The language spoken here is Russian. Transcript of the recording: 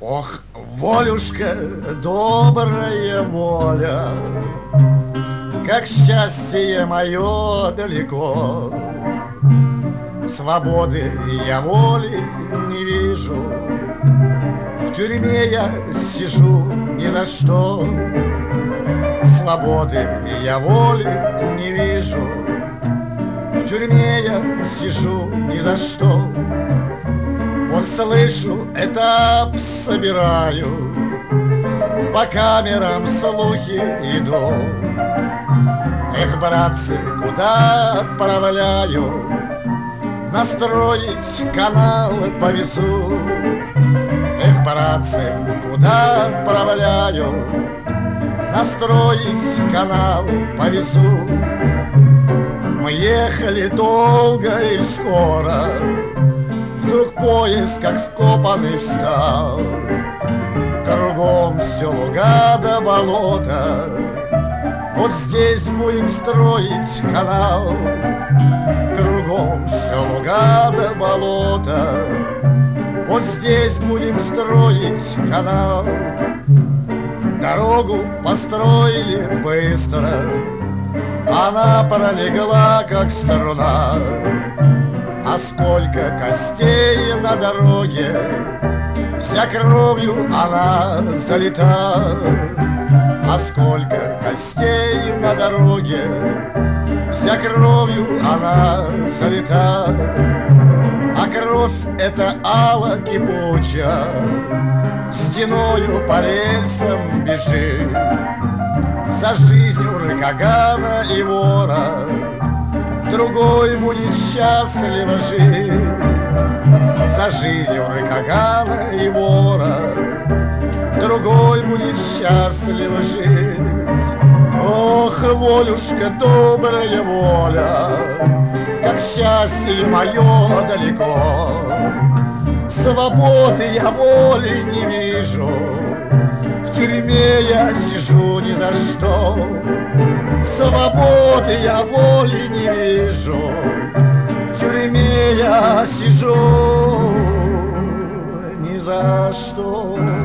Ох, волюшка, добрая воля, как счастье мое далеко. Свободы я воли не вижу, в тюрьме я сижу ни за что. Свободы я воли не вижу, в тюрьме я сижу ни за что. Вот слышу, этап собираю, по камерам слухи идут. Эх, братцы, куда отправляю настроить канал по весу? Эх, братцы, куда отправляю настроить канал по весу? Мы ехали долго и скоро, вдруг поезд как вкопанный встал. Кругом все луга да болото, вот здесь будем строить канал. Кругом все луга да болото, вот здесь будем строить канал. Дорогу построили быстро, она пролегла как струна. А сколько костей на дороге, вся кровью она залита. А сколько костей на дороге, вся кровью она залита. А кровь эта ала кипуча, стеною по рельсам бежит. За жизнью Рыкогана и вора другой будет счастливо жить. За жизнью Рыкогана и вора другой будет счастливо жить. Ох, волюшка, добрая воля, как счастье мое далеко. Свободы я воли не вижу, в тюрьме я сижу ни за что. Свободы я воли не вижу, в тюрьме я сижу ни за что.